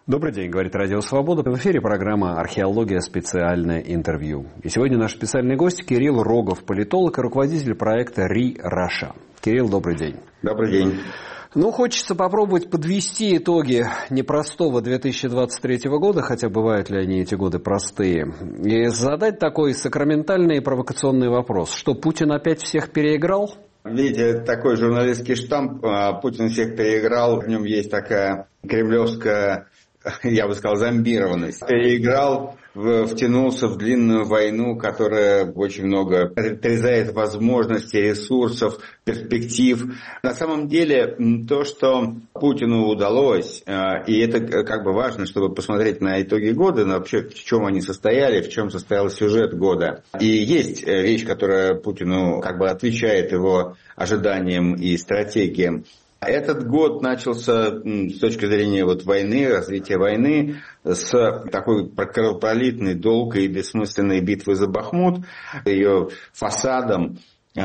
Добрый день, говорит Радио Свобода. В эфире программа «Археология. Специальное интервью». И сегодня наш специальный гость Кирилл Рогов, политолог и руководитель проекта «Ри Раша». Кирилл, добрый день. Добрый день. Хочется попробовать подвести итоги непростого 2023 года, хотя бывают ли они эти годы простые, и задать такой сакраментальный и провокационный вопрос. Что, Путин опять всех переиграл? Видите, такой журналистский штамп, Путин всех переиграл, в нем есть такая кремлевская, я бы сказал, зомбированность. Переиграл, втянулся в длинную войну, которая очень много отрезает возможностей, ресурсов, перспектив. На самом деле, то, что Путину удалось, и это как бы важно, чтобы посмотреть на итоги года, но вообще в чем они состояли, в чем состоял сюжет года. И есть вещь, которая Путину как бы отвечает его ожиданиям и стратегиям. Этот год начался с точки зрения войны, развития войны, с такой кровопролитной, долгой и бессмысленной битвы за Бахмут, ее фасадом.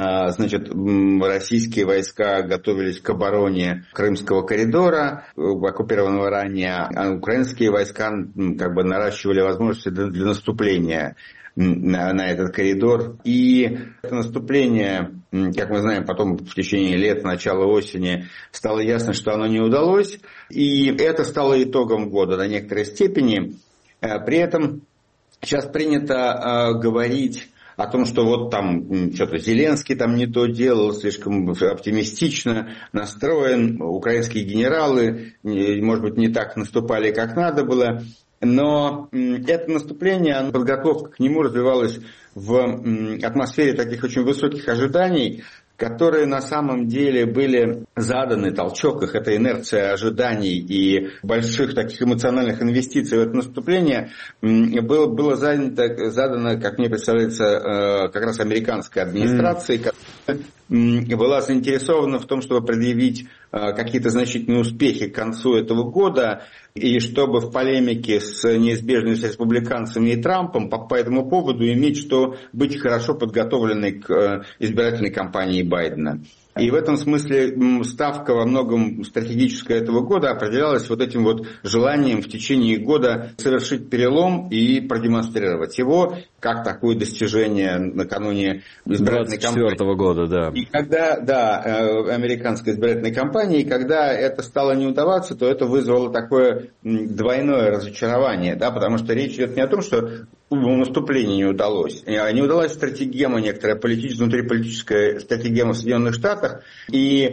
Российские войска готовились к обороне Крымского коридора, оккупированного ранее, а украинские войска наращивали возможности для наступления на этот коридор. И это наступление, как мы знаем, потом в течение лет, начала осени, стало ясно, что оно не удалось. И это стало итогом года до некоторой степени. При этом сейчас принято говорить о том, что что-то Зеленский не то делал, слишком оптимистично настроен, украинские генералы, может быть, не так наступали, как надо было. Но это наступление, подготовка к нему развивалась в атмосфере таких очень высоких ожиданий, которые на самом деле были заданы, толчок их, это инерция ожиданий и больших таких эмоциональных инвестиций в это наступление, было задано, как мне представляется, как раз американской администрацией, которая была заинтересована в том, чтобы предъявить какие-то значительные успехи к концу этого года, и чтобы в полемике с неизбежными республиканцами и Трампом по этому поводу иметь что быть хорошо подготовленной к избирательной кампании Байдена. И в этом смысле ставка во многом стратегическая этого года определялась этим желанием в течение года совершить перелом и продемонстрировать его как такое достижение накануне избирательной кампании. 24 года, да. И когда, американской избирательной кампании, когда это стало не удаваться, то это вызвало такое двойное разочарование, потому что речь идет не о том, что наступление не удалось. Не удалась стратегема, некоторая внутриполитическая стратегема в Соединенных Штатах. И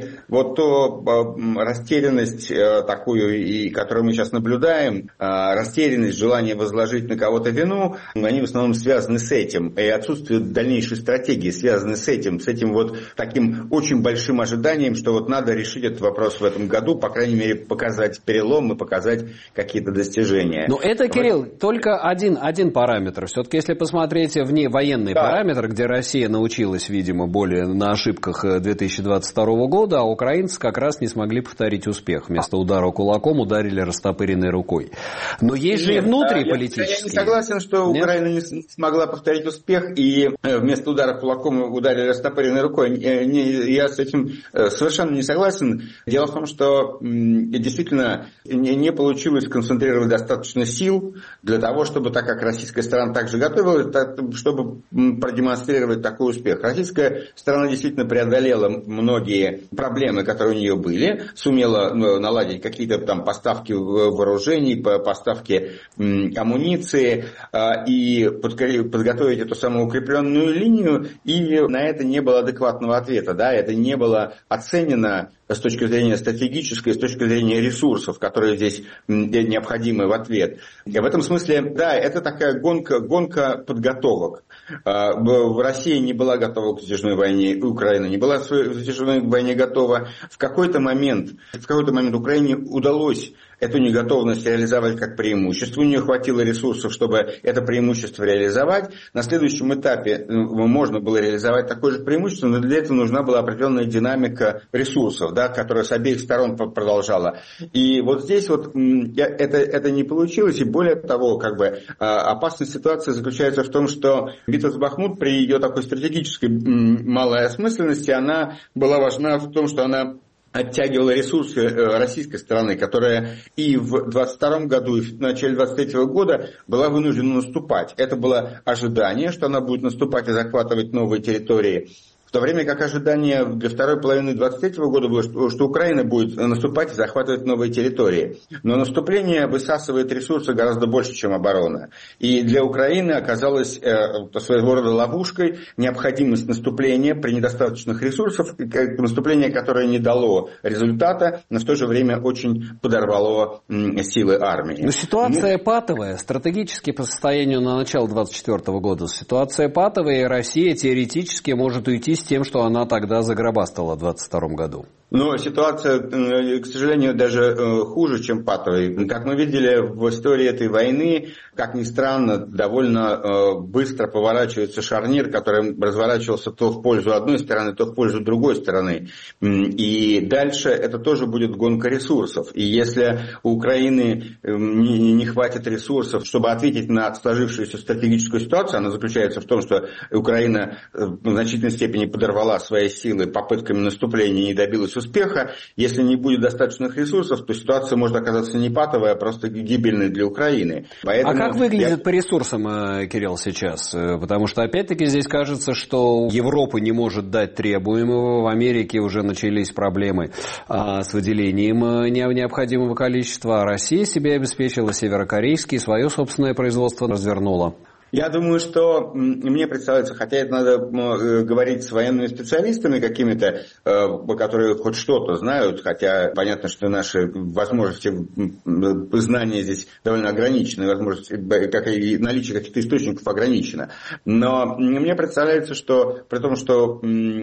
растерянность такую, и которую мы сейчас наблюдаем, растерянность, желание возложить на кого-то вину, они в основном связаны с этим. И отсутствие дальнейшей стратегии связаны с этим таким очень большим ожиданием, что надо решить этот вопрос в этом году, по крайней мере, показать перелом и показать какие-то достижения. Но это, Кирилл, только один параметр. Все-таки, если посмотреть вне военный параметр, где Россия научилась, видимо, более на ошибках 2022 года, а украинцы как раз не смогли повторить успех. Вместо удара кулаком ударили растопыренной рукой. Но есть же и внутриполитические. Я не согласен, что Украина не смогла повторить успех, и вместо удара кулаком ударили растопыренной рукой. Я с этим совершенно не согласен. Дело в том, что действительно не получилось сконцентрировать достаточно сил для того, чтобы, так как российская сторона также готовилась, чтобы продемонстрировать такой успех. Российская сторона действительно преодолела многие проблемы, которые у нее были, сумела наладить какие-то поставки вооружений, поставки амуниции и подготовить эту самую укрепленную линию, и на это не было адекватного ответа, это не было оценено с точки зрения стратегической, с точки зрения ресурсов, которые здесь необходимы в ответ. И в этом смысле, это такая гонка подготовок. Россия не была готова к затяжной войне, Украина не была к затяжной войне готова. В какой-то момент Украине удалось эту неготовность реализовать как преимущество. У нее хватило ресурсов, чтобы это преимущество реализовать. На следующем этапе можно было реализовать такое же преимущество, но для этого нужна была определенная динамика ресурсов, которая с обеих сторон продолжала. И здесь это не получилось. И более того, опасность ситуации заключается в том, что битва за Бахмут при ее такой стратегической малой осмысленности, она была важна в том, что она оттягивала ресурсы российской стороны, которая и в 22 году, и в начале 23 года была вынуждена наступать. Это было ожидание, что она будет наступать и захватывать новые территории. В то время как ожидание для второй половины 23 года было, что Украина будет наступать и захватывать новые территории. Но наступление высасывает ресурсы гораздо больше, чем оборона. И для Украины оказалась своего рода ловушкой необходимость наступления при недостаточных ресурсах, наступление, которое не дало результата, но в то же время очень подорвало силы армии. Но ситуация патовая, стратегически по состоянию на начало 24 года. Ситуация патовая, и Россия теоретически может уйти с тем, что она тогда загробастала в 22 году. Но ситуация, к сожалению, даже хуже, чем патовая. Как мы видели в истории этой войны, как ни странно, довольно быстро поворачивается шарнир, который разворачивался то в пользу одной стороны, то в пользу другой стороны. И дальше это тоже будет гонка ресурсов. И если у Украины не хватит ресурсов, чтобы ответить на сложившуюся стратегическую ситуацию, она заключается в том, что Украина в значительной степени подорвала свои силы попытками наступления и не добилась успеха. Если не будет достаточных ресурсов, то ситуация может оказаться не патовой, а просто гибельной для Украины. Поэтому а как выглядит по ресурсам, Кирилл, сейчас? Потому что опять-таки здесь кажется, что Европа не может дать требуемого. В Америке уже начались проблемы с выделением необходимого количества. А Россия себе обеспечила северокорейский, свое собственное производство развернула. Я думаю, что мне представляется, хотя это надо говорить с военными специалистами какими-то, которые хоть что-то знают, хотя понятно, что наши возможности знания здесь довольно ограничены, возможности, как и наличие каких-то источников ограничено. Но мне представляется, что при том, что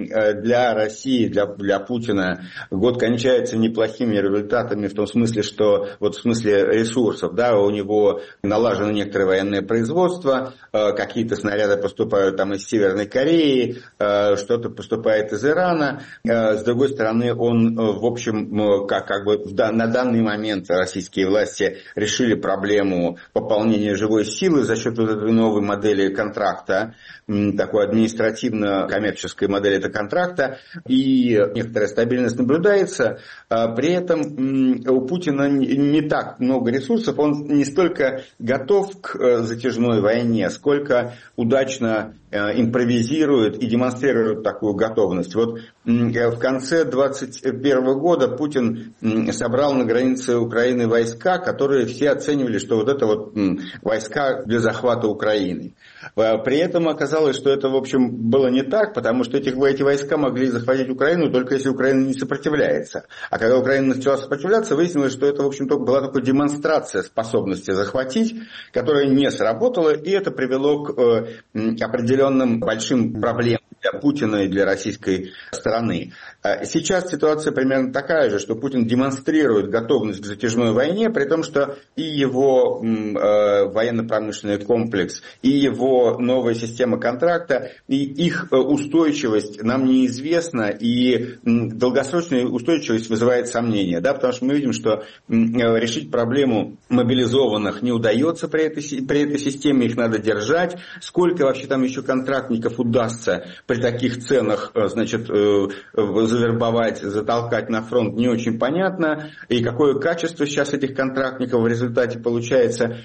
для России, для Путина год кончается неплохими результатами в том смысле, что вот в смысле ресурсов, да, у него налажено некоторое военное производство, какие-то снаряды поступают там из Северной Кореи, что-то поступает из Ирана. С другой стороны, он, в общем, как бы на данный момент российские власти решили проблему пополнения живой силы за счет вот этой новой модели контракта, такой административно-коммерческой модели этого контракта, и некоторая стабильность наблюдается. При этом у Путина не так много ресурсов, он не столько готов к затяжной войне, сколько удачно импровизирует и демонстрирует такую готовность. Вот в конце 2021 года Путин собрал на границе Украины войска, которые все оценивали, что вот это вот войска для захвата Украины. При этом оказалось, что это, в общем, было не так, потому что эти войска могли захватить Украину только если Украина не сопротивляется. А когда Украина начала сопротивляться, выяснилось, что это, в общем-то, была только демонстрация способности захватить, которая не сработала, и это привело к определенным большим проблемам для Путина и для российской стороны. Сейчас ситуация примерно такая же, что Путин демонстрирует готовность к затяжной войне, при том, что и его военно-промышленный комплекс, и его новая система контракта, и их устойчивость нам неизвестна, и долгосрочная устойчивость вызывает сомнения, да, потому что мы видим, что решить проблему мобилизованных не удается при этой системе, их надо держать. Сколько вообще там еще контрактников удастся при таких ценах, значит, завербовать, затолкать на фронт, не очень понятно. И какое качество сейчас этих контрактников в результате получается.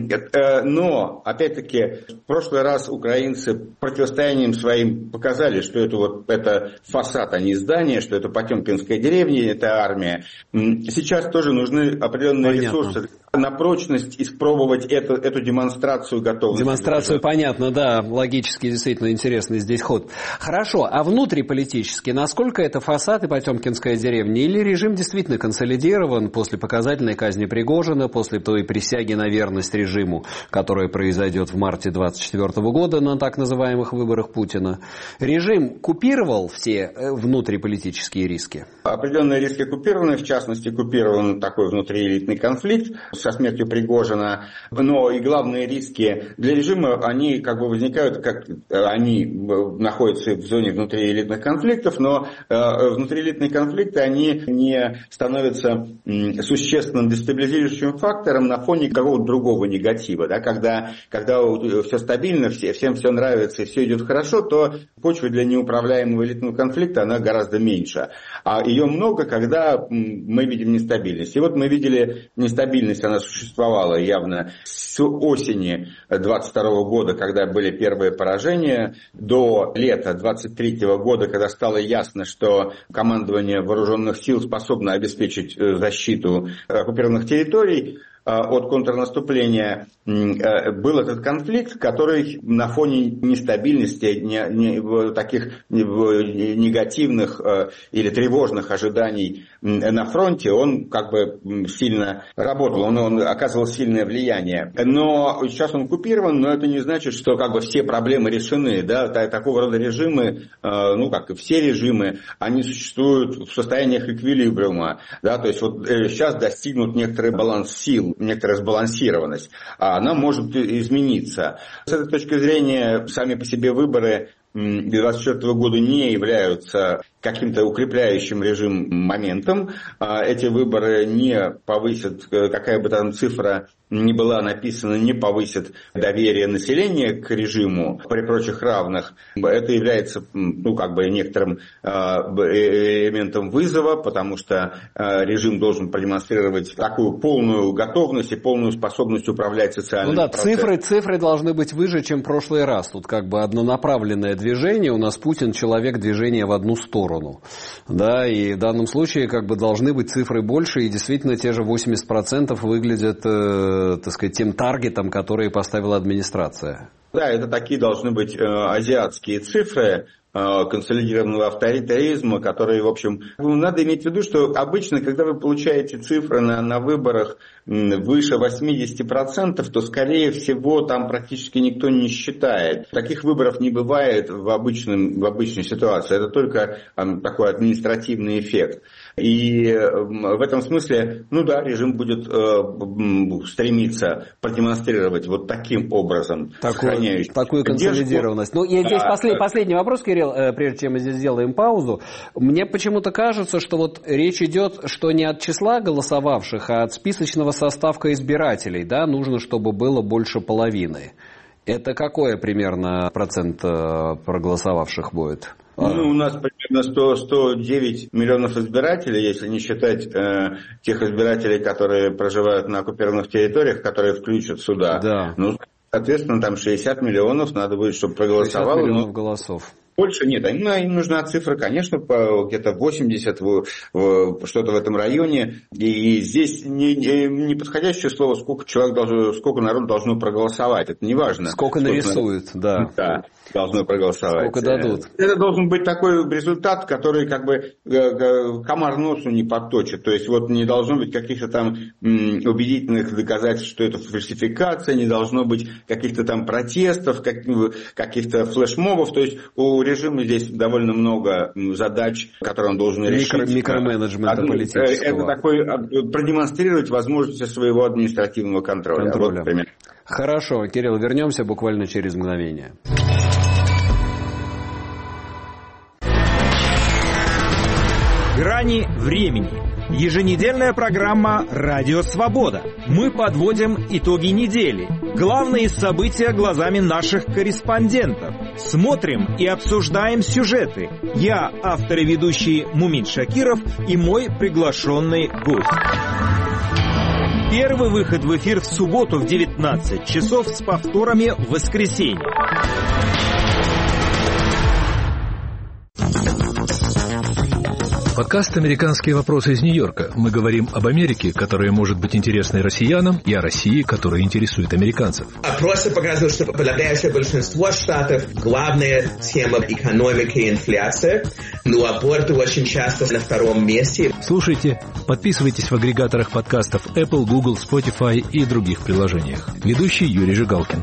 Но, опять-таки, в прошлый раз украинцы противостоянием своим показали, что это фасад, а не здание, что это Потемкинская деревня, это армия. Сейчас тоже нужны определенные ресурсы на прочность испробовать эту демонстрацию готовности. Демонстрацию понятно, да, логически действительно интересный здесь ход. Хорошо, а внутриполитически, насколько это фасад и Потемкинская деревня, или режим действительно консолидирован после показательной казни Пригожина, после той присяги на верность режиму, которая произойдет в марте 2024 года на так называемых выборах Путина? Режим купировал все внутриполитические риски? Определенные риски купированы, в частности, купирован такой внутриэлитный конфликт со смертью Пригожина, но и главные риски для режима, они как бы возникают, как они находятся находятся в зоне внутриэлитных конфликтов, но внутриэлитные конфликты, они не становятся существенным дестабилизирующим фактором на фоне какого-то другого негатива. Да? Когда все стабильно, всем все нравится и все идет хорошо, то почва для неуправляемого элитного конфликта, она гораздо меньше. А ее много, когда мы видим нестабильность. И вот мы видели нестабильность, она существовала явно с осени 22 года, когда были первые поражения, до лета 23 года, когда стало ясно, что командование вооруженных сил способно обеспечить защиту оккупированных территорий от контрнаступления, был этот конфликт, который на фоне нестабильности, таких негативных или тревожных ожиданий на фронте, он как бы сильно работал, он оказывал сильное влияние. Но сейчас он оккупирован, но это не значит, что как бы все проблемы решены. Да? Такого рода режимы, как и все режимы, они существуют в состояниях эквилибриума. Да? То есть вот сейчас достигнут некоторый баланс сил, некоторая сбалансированность, а она может измениться. С этой точки зрения, сами по себе выборы 2024 года не являются каким-то укрепляющим режим моментом. Эти выборы не повысят, какая бы там цифра ни была написана, не повысит доверие населения к режиму при прочих равных. Это является некоторым элементом вызова, потому что режим должен продемонстрировать такую полную готовность и полную способность управлять социальным процессом. Цифры должны быть выше, чем в прошлый раз. Тут как бы однонаправленное движение. У нас Путин человек движения в одну сторону. Да, и в данном случае как бы должны быть цифры больше, и действительно те же 80% выглядят, тем таргетом, который поставила администрация. Да, это такие должны быть азиатские цифры консолидированного авторитаризма, которые, в общем, надо иметь в виду, что обычно, когда вы получаете цифры на выборах выше 80%, то, скорее всего, там практически никто не считает. Таких выборов не бывает в обычной ситуации. Это только такой административный эффект. И в этом смысле, режим будет стремиться продемонстрировать вот таким образом такую консолидированность. И здесь последний вопрос, Кирилл, прежде чем мы здесь сделаем паузу. Мне почему-то кажется, что вот речь идет, что не от числа голосовавших, а от списочного состава избирателей, да, нужно, чтобы было больше половины. Это какой примерно процент проголосовавших будет? У нас примерно 109 миллионов избирателей, если не считать тех избирателей, которые проживают на оккупированных территориях, которые включат сюда. Да. Соответственно, там 60 миллионов надо будет, чтобы проголосовало. 60 миллионов голосов. Больше нет, им нужна цифра, конечно, где-то 80, что-то в этом районе. И здесь не подходящее слово, сколько народ должно проголосовать. Это не важно. Сколько нарисуют, да. Да, должно проголосовать. Сколько дадут. Это должен быть такой результат, который как бы комар носу не подточит. То есть вот не должно быть каких-то там убедительных доказательств, что это фальсификация, не должно быть каких-то там протестов, каких-то флешмобов. То есть у режима здесь довольно много задач, которые он должен решить. Микроменеджмента политического. Это такой продемонстрировать возможности своего административного контроля. Вот, хорошо, Кирилл, вернемся буквально через мгновение. Грани времени. Еженедельная программа «Радио Свобода». Мы подводим итоги недели. Главные события глазами наших корреспондентов. Смотрим и обсуждаем сюжеты. Я, автор и ведущий Мумин Шакиров, и мой приглашенный гость. Первый выход в эфир в субботу в 19 часов с повторами в воскресенье. Подкаст «Американские вопросы» из Нью-Йорка. Мы говорим об Америке, которая может быть интересной россиянам, и о России, которая интересует американцев. Опросы показывают, что подавляющее большинство штатов главная тема экономики и инфляция, но аборты очень часто на втором месте. Слушайте, подписывайтесь в агрегаторах подкастов Apple, Google, Spotify и других приложениях. Ведущий Юрий Жигалкин.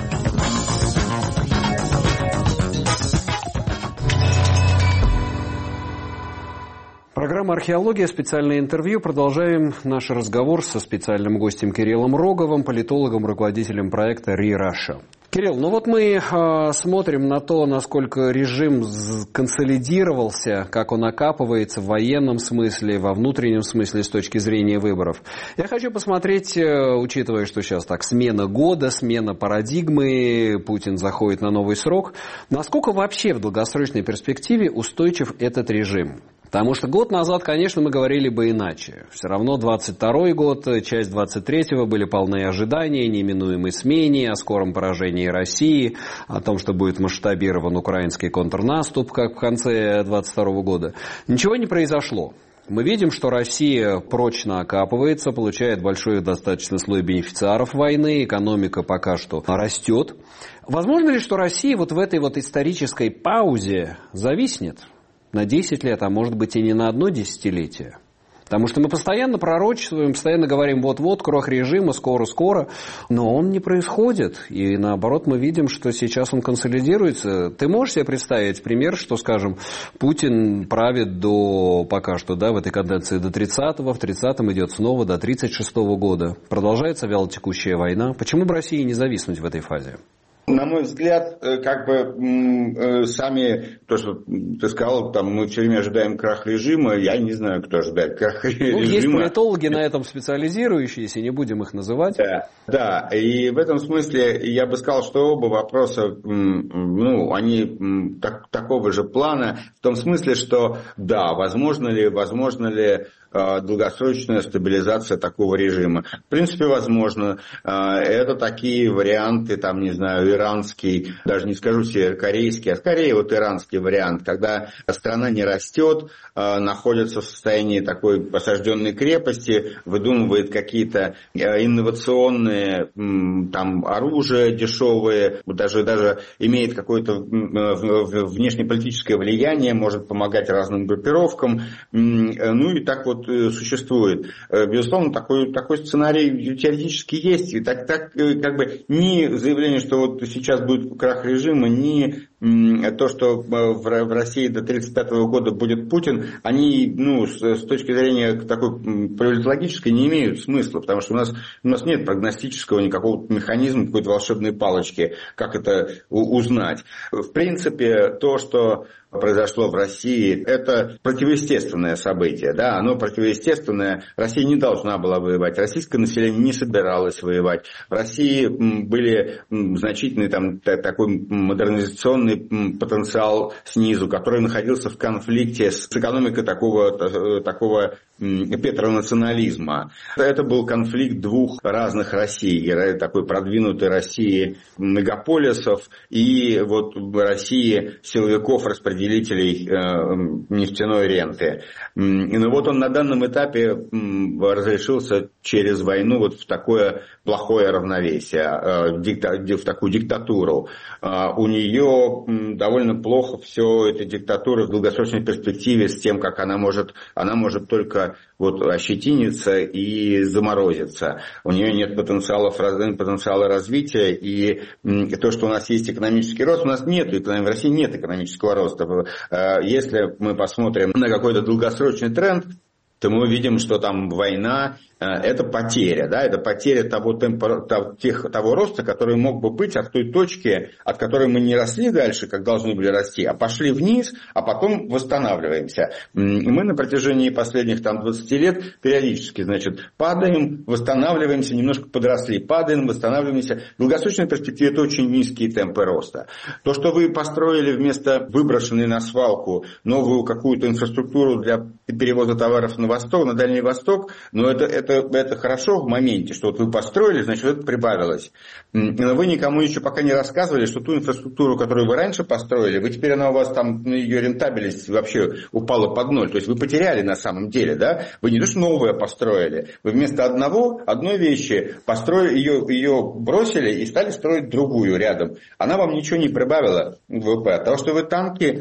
Программа «Археология», специальное интервью. Продолжаем наш разговор со специальным гостем Кириллом Роговым, политологом, руководителем проекта «Re Russia». Кирилл, ну вот мы смотрим на то, насколько режим консолидировался, как он окапывается в военном смысле, во внутреннем смысле с точки зрения выборов. Я хочу посмотреть, учитывая, что сейчас так смена года, смена парадигмы, Путин заходит на новый срок, насколько вообще в долгосрочной перспективе устойчив этот режим? Потому что год назад, конечно, мы говорили бы иначе. Все равно 22-й год, часть 23-го были полны ожидания, неминуемой смене, о скором поражении России, о том, что будет масштабирован украинский контрнаступ, как в конце 22-го года. Ничего не произошло. Мы видим, что Россия прочно окапывается, получает большой достаточно слой бенефициаров войны, экономика пока что растет. Возможно ли, что Россия вот в этой вот исторической паузе зависнет на 10 лет, а может быть и не на одно десятилетие? Потому что мы постоянно пророчествуем, постоянно говорим, вот-вот, крах режима, скоро-скоро, но он не происходит. И наоборот, мы видим, что сейчас он консолидируется. Ты можешь себе представить пример, что, скажем, Путин правит до, пока что, да, в этой каденции до 30-го, в 30-м идет снова до 36-го года. Продолжается вялотекущая война. Почему бы России не зависнуть в этой фазе? На мой взгляд, как бы сами, то, что ты сказал, там мы все время ожидаем крах режима, я не знаю, кто ожидает крах режима. Есть политологи на этом специализирующиеся, не будем их называть. Да, и в этом смысле я бы сказал, что оба вопроса, они такого же плана, в том смысле, что да, возможно ли долгосрочная стабилизация такого режима. В принципе, возможно. Это такие варианты, там, не знаю, иранский, даже не скажу северокорейский, а скорее вот иранский вариант, когда страна не растет, находится в состоянии такой осажденной крепости, выдумывает какие-то инновационные там оружия дешевые, даже имеет какое-то внешнеполитическое влияние, может помогать разным группировкам, ну и так вот существует. Безусловно, такой сценарий теоретически есть. И так как бы ни заявление, что вот сейчас будет крах режима, ни то, что в России до 1935 года будет Путин, они, с точки зрения такой политологической не имеют смысла, потому что у нас нет прогностического никакого механизма, какой-то волшебной палочки, как это узнать. В принципе, то, что произошло в России, это противоестественное событие, да, оно противоестественное. Россия не должна была воевать, российское население не собиралось воевать. В России были значительный там такой модернизационный потенциал снизу, который находился в конфликте с экономикой такого петронационализма. Это был конфликт двух разных Россий, такой продвинутой России мегаполисов и вот России силовиков, распределителей нефтяной ренты. Но вот он на данном этапе разрешился через войну вот в такое плохое равновесие, в такую диктатуру. У нее довольно плохо все эта диктатура в долгосрочной перспективе с тем, как она может только вот ощетиниться и заморозиться. У нее нет потенциала развития, и то, что у нас есть экономический рост, у нас нет, в России нет экономического роста. Если мы посмотрим на какой-то долгосрочный тренд, то мы увидим, что там война – это потеря, да, это потеря того роста, который мог бы быть от той точки, от которой мы не росли дальше, как должны были расти, а пошли вниз, а потом восстанавливаемся. И мы на протяжении последних 20 лет периодически, падаем, восстанавливаемся, немножко подросли, падаем, восстанавливаемся. В долгосрочной перспективе это очень низкие темпы роста. То, что вы построили вместо выброшенной на свалку новую какую-то инфраструктуру для перевоза товаров на восток, на Дальний Восток, но это хорошо в моменте, что вот вы построили, значит, это прибавилось. Но вы никому еще пока не рассказывали, что ту инфраструктуру, которую вы раньше построили, вы теперь она у вас там, ее рентабельность вообще упала под ноль. То есть вы потеряли на самом деле, да? Вы не то, что новое построили, вы вместо одной вещи построили, ее бросили и стали строить другую рядом. Она вам ничего не прибавила в ВВП. От того, что вы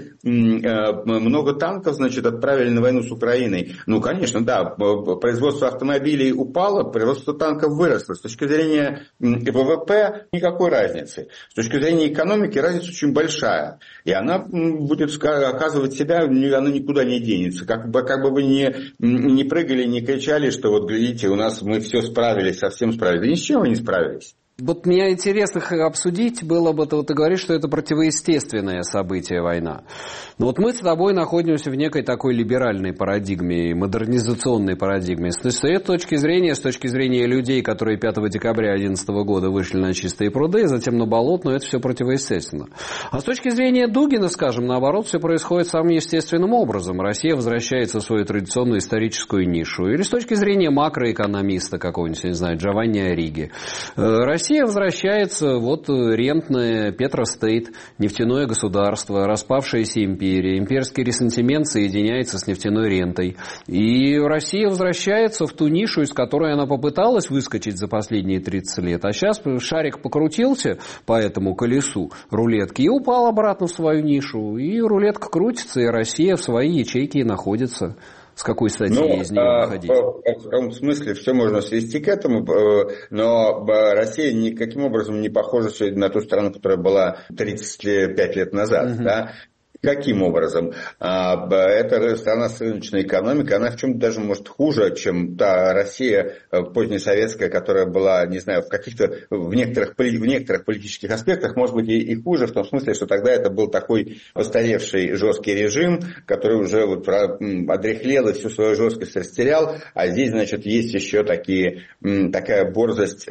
много танков, отправили на войну с Украиной. Ну, конечно, да, производство автомобилей упало, производство танков выросло. С точки зрения ВВП никакой разницы. С точки зрения экономики разница очень большая. И она будет оказывать себя, она никуда не денется. Как бы вы не прыгали, не кричали, что вот глядите, у нас мы все справились, совсем справились. Да ни с чем вы не справились. Вот мне интересно обсудить было бы, ты говоришь, что это противоестественное событие, война. Но вот мы с тобой находимся в некой такой либеральной парадигме, модернизационной парадигме. С этой точки зрения людей, которые 5 декабря 2011 года вышли на чистые пруды, затем на Болотную, это все противоестественно. А с точки зрения Дугина, скажем, наоборот, все происходит самым естественным образом. Россия возвращается в свою традиционную историческую нишу. Или с точки зрения макроэкономиста какого-нибудь, не знаю, Джованни Ориги. Россия возвращается, вот рентная Петростейт, нефтяное государство, распавшаяся империя, имперский ресентимент соединяется с нефтяной рентой. И Россия возвращается в ту нишу, из которой она попыталась выскочить за последние 30 лет. А сейчас шарик покрутился по этому колесу рулетки и упал обратно в свою нишу. И рулетка крутится, и Россия в своей ячейке находится. С какой статьи из нее выходить? В каком смысле все можно свести к этому, но Россия никаким образом не похожа сегодня на ту страну, которая была 35 лет назад. Да? Каким образом? Это страна с рыночной экономикой, она в чем-то даже может хуже, чем та Россия позднесоветская, которая была, не знаю, в некоторых политических аспектах, может быть, и хуже, в том смысле, что тогда это был такой постаревший жесткий режим, который уже вот одряхлел и всю свою жесткость растерял, а здесь, значит, есть еще такая борзость.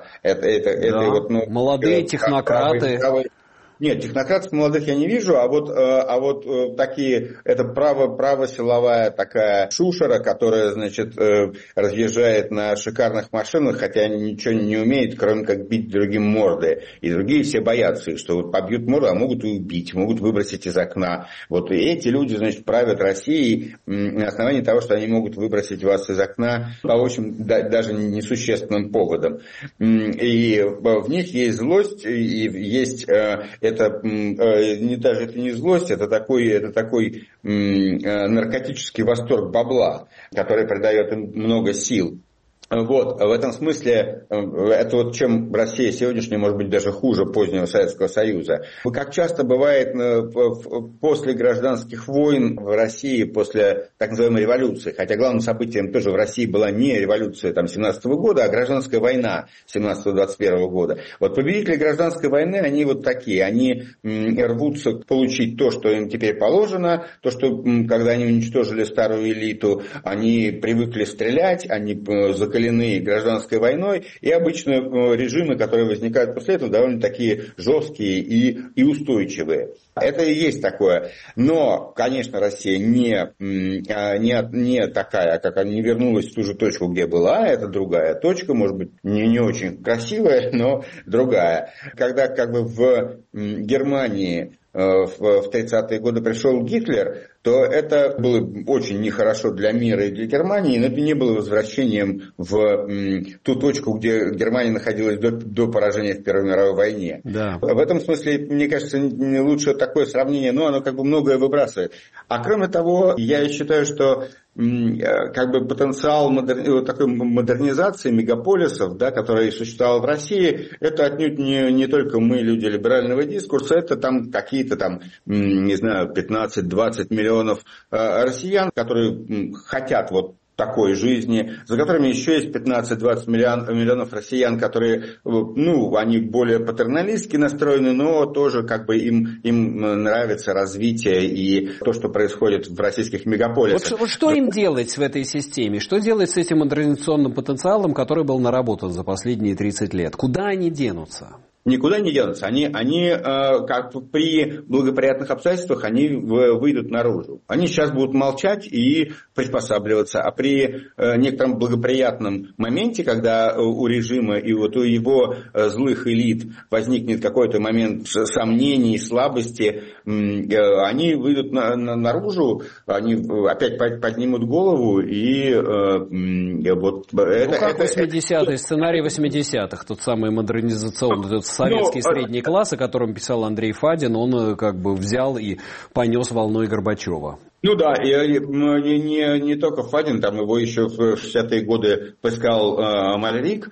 Молодые технократы. Нет, технократов молодых я не вижу, а вот такие, это правосиловая такая шушера, которая, значит, разъезжает на шикарных машинах, хотя ничего не умеет, кроме как бить другим морды. И другие все боятся, что вот побьют морду, а могут и убить, могут выбросить из окна. Вот и эти люди, значит, правят Россией на основании того, что они могут выбросить вас из окна по очень даже несущественным поводам. И в них есть злость, и есть... Это не злость, это такой наркотический восторг бабла, который придает им много сил. Вот, в этом смысле, это вот чем Россия сегодняшняя, может быть, даже хуже позднего Советского Союза. Как часто бывает после гражданских войн в России, после так называемой революции, хотя главным событием тоже в России была не революция 17-го года, а гражданская война 17-21 года. Вот победители гражданской войны, они вот такие, они рвутся получить то, что им теперь положено, то, что когда они уничтожили старую элиту, они привыкли стрелять, они закалены гражданской войной, и обычно режимы, которые возникают после этого, довольно такие жесткие и устойчивые. Это и есть такое. Но, конечно, Россия не такая, как она не вернулась в ту же точку, где была. Это другая точка, может быть, не очень красивая, но другая. Когда как бы в Германии в 30-е годы пришел Гитлер, то это было очень нехорошо для мира и для Германии, но это не было возвращением в ту точку, где Германия находилась до поражения в Первой мировой войне. Да. В этом смысле, мне кажется, лучше такое сравнение, но оно как бы многое выбрасывает. А кроме того, я считаю, что как бы потенциал такой модернизации мегаполисов, да, который существовал в России, это отнюдь не только мы, люди либерального дискурса, это там какие-то там, не знаю, 15-20 миллионов россиян, которые хотят вот такой жизни, за которыми еще есть 15-20 миллионов россиян, которые, они более патерналистски настроены, но тоже как бы им нравится развитие и то, что происходит в российских мегаполисах. Вот что им делать в этой системе? Что делать с этим модернизационным потенциалом, который был наработан за последние 30 лет? Куда они денутся? Никуда не денутся. Они как при благоприятных обстоятельствах, они выйдут наружу. Они сейчас будут молчать и приспосабливаться. А при некотором благоприятном моменте, когда у режима и вот у его злых элит возникнет какой-то момент сомнений, слабости, они выйдут наружу, они опять поднимут голову и вот... как 80-е, сценарий 80-х, тот самый модернизационный, советский средний класс, о котором писал Андрей Фадин, он как бы взял и понес волной Горбачева. Ну да, и не только Фадин, там его еще в 60-е годы поискал Мальрик,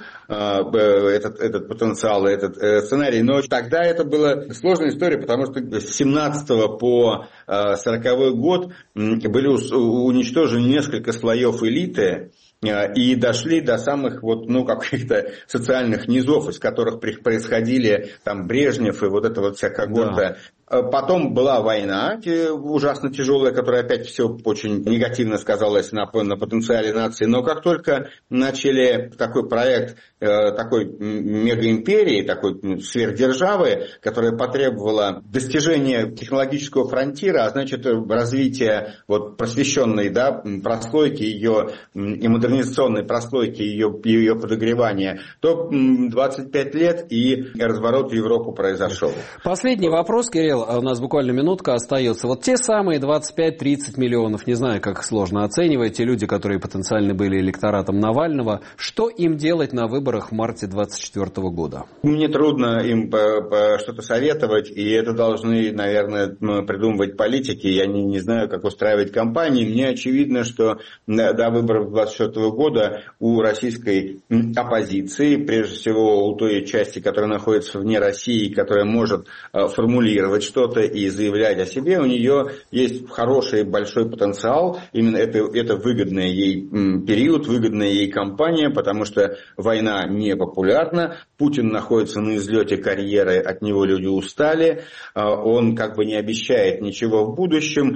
этот потенциал, этот сценарий. Но тогда это была сложная история, потому что с 17 по 40-й год были уничтожены несколько слоев элиты, и дошли до самых каких-то социальных низов, из которых происходили там Брежнев и вот эта вот вся когорта. Потом была война, ужасно тяжелая, которая опять все очень негативно сказалась на потенциале нации. Но как только начали такой проект такой мегаимперии, такой сверхдержавы, которая потребовала достижения технологического фронтира, а значит развития просвещенной прослойки ее и модернизационной прослойки ее подогревания, то 25 лет и разворот в Европу произошел. Последний вопрос, Кирилл. У нас буквально минутка остается. Вот те самые 25-30 миллионов, не знаю, как их сложно оценивать, те люди, которые потенциально были электоратом Навального, что им делать на выборах в марте 2024 года? Мне трудно им что-то советовать, и это должны, наверное, придумывать политики. Я не знаю, как устраивать кампании. Мне очевидно, что до выборов 2024 года у российской оппозиции, прежде всего у той части, которая находится вне России, которая может формулировать что-то и заявлять о себе, у нее есть хороший большой потенциал. Именно это выгодный ей период, выгодная ей кампания, потому что война не популярна, Путин находится на излете карьеры, от него люди устали, он не обещает ничего в будущем,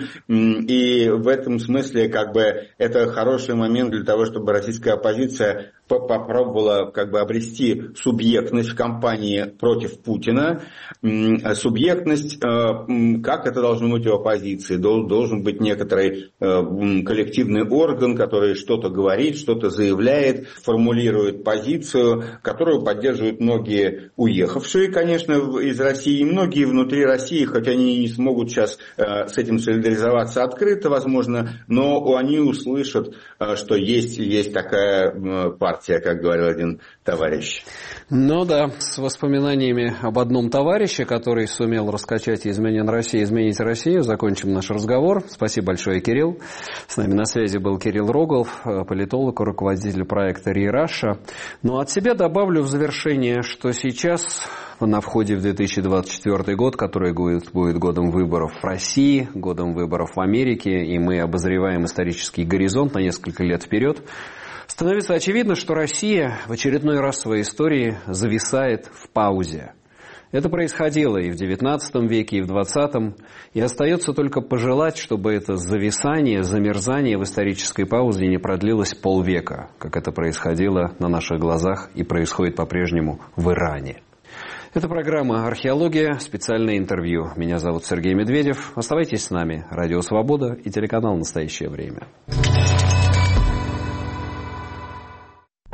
и в этом смысле это хороший момент для того, чтобы российская оппозиция попробовала обрести субъектность в кампании против Путина. Субъектность, как это должно быть у оппозиции? Должен быть некоторый коллективный орган, который что-то говорит, что-то заявляет, формулирует позицию, которую поддерживают многие уехавшие, конечно, из России, и многие внутри России, хотя они не смогут сейчас с этим солидаризоваться открыто, возможно, но они услышат, что есть такая партия, как говорил один товарищ. С воспоминаниями об одном товарище, который сумел раскачать и изменить Россию, закончим наш разговор. Спасибо большое, Кирилл. С нами на связи был Кирилл Рогов, политолог, руководитель проекта ReRussia. От себя добавлю в завершение, что сейчас, на входе в 2024 год, который будет годом выборов в России, годом выборов в Америке, и мы обозреваем исторический горизонт на несколько лет вперед, становится очевидно, что Россия в очередной раз в своей истории зависает в паузе. Это происходило и в XIX веке, и в XX, и остается только пожелать, чтобы это зависание, замерзание в исторической паузе не продлилось полвека, как это происходило на наших глазах и происходит по-прежнему в Иране. Это программа «Археология», специальное интервью. Меня зовут Сергей Медведев. Оставайтесь с нами. Радио «Свобода» и телеканал «Настоящее время».